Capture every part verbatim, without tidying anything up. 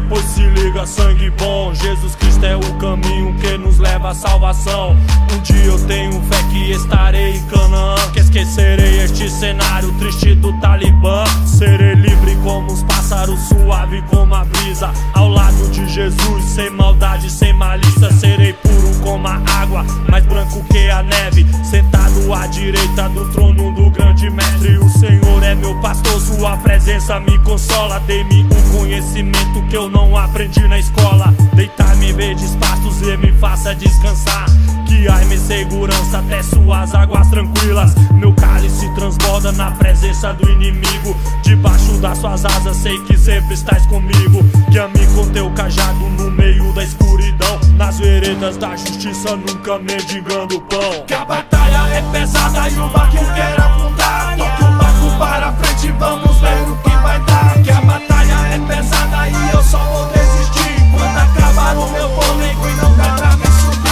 Depois se liga, sangue bom, Jesus Cristo é o caminho que nos leva à salvação. Um dia eu tenho fé que estarei em Canaã, que esquecerei este cenário triste do Talibã. Serei livre como os pássaros, suave como a brisa, ao lado de Jesus, sem maldade, sem malícia. Serei puro como a água, mais branco que a neve, sentado à direita do trono do grande mestre. O Senhor é meu pastor, sua presença me consola. Dei-me um conhecimento que eu não aprendi na escola. Deitar-me em verdes pastos e me faça descansar. Guiai-me em segurança até suas águas tranquilas. Meu cálice transborda na presença do inimigo. Debaixo das suas asas sei que sempre estás comigo. Guia-me com teu cajado no meio da escuridão. Nas veredas da justiça nunca mendigando pão. Que a batalha é pesada e o barco quer afundar. Toque o barco para frente, vamos ver o que vai dar. Que a batalha é pesada e eu só vou desistir quando acabar o meu fôlego e não der pra me subir.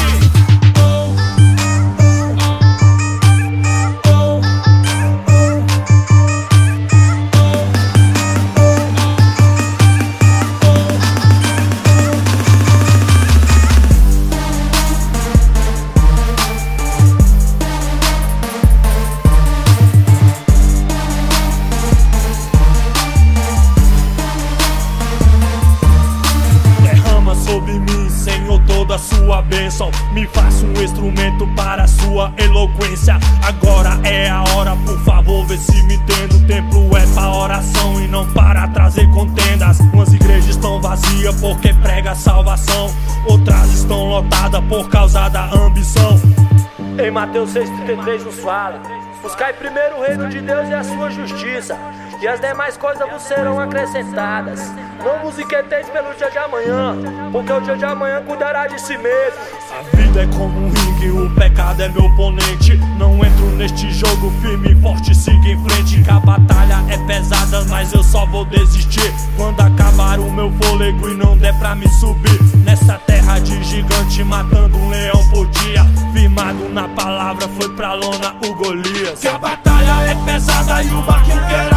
Sobre mim, Senhor, toda a sua bênção. Me faça um instrumento para a sua eloquência. Agora é a hora, por favor, vê se me entendo. O templo é para oração e não para trazer contendas. Umas igrejas estão vazias porque prega salvação, outras estão lotadas por causa da ambição. Em Mateus seis, trinta e três nos fala: buscai primeiro o reino de Deus e a sua justiça, e as demais coisas vos serão acrescentadas. Não vos inquieteis pelo dia de amanhã, porque o dia de amanhã cuidará de si mesmo. A vida é como um ringue, o pecado é meu oponente. Não entro neste jogo, firme e forte, siga em frente. Que a batalha é pesada, mas eu só vou desistir quando acabar o meu fôlego e não der pra me subir. Nessa terra de gigante, matando um leão por dia. Firmado na palavra, foi pra lona o Golias. Que a batalha é pesada e o barco quer